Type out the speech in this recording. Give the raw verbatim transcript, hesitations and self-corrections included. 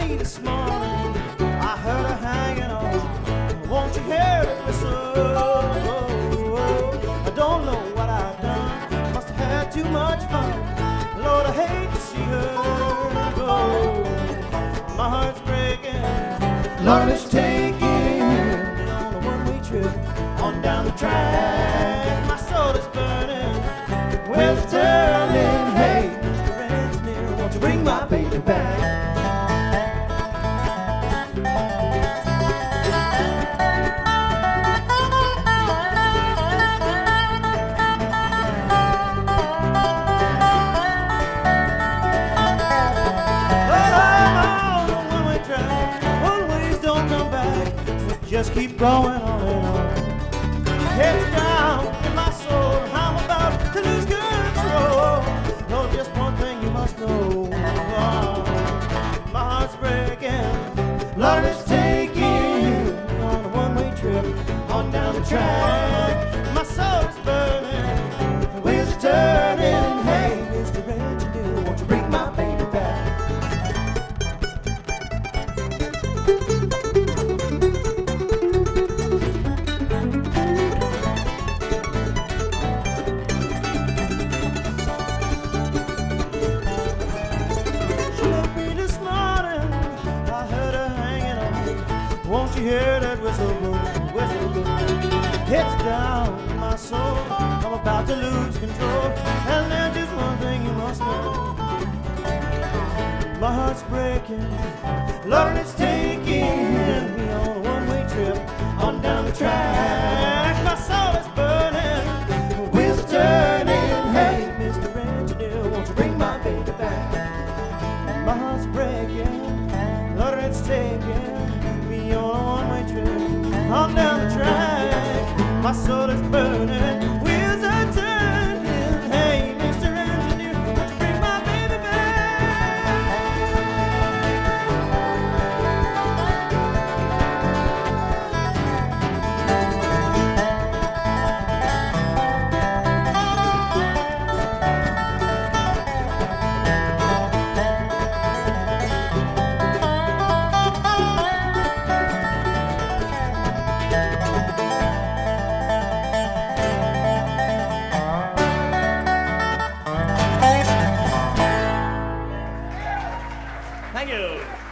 me this morning. I heard her hanging on. Won't you hear it whistle? I don't know what I've done. Must have had too much fun. Lord, I hate to see her go. My heart's breaking. Lord, it's taking me on a one-way trip on down the track. My soul is burning. Where's the turning? Hey, Mister Engineer, won't you bring my baby back? Just keep going on and on. Heads down in my soul, I'm about to lose control. Oh, just one thing you must know. Oh, my heart's breaking. Lord, it's taking you on a one-way trip on down the track. My soul is burning. Wheels are turning. Hey, Mister Engineer, won't you bring my baby back? Won't you hear that whistle blow, whistle blow? It's down my soul. I'm about to lose control. And there's just one thing you must know. My heart's breaking. Lord, it's taking me on a one-way trip on down the track. My soul is burning. Wheels are turning. Hey, Mister Engineer, won't you bring my baby back? My heart's breaking. Lord, it's taking on a one-way trip on down the track. My soul is burning, wheels are turning. Hey, Mister Engineer, won't you bring my baby Thank you.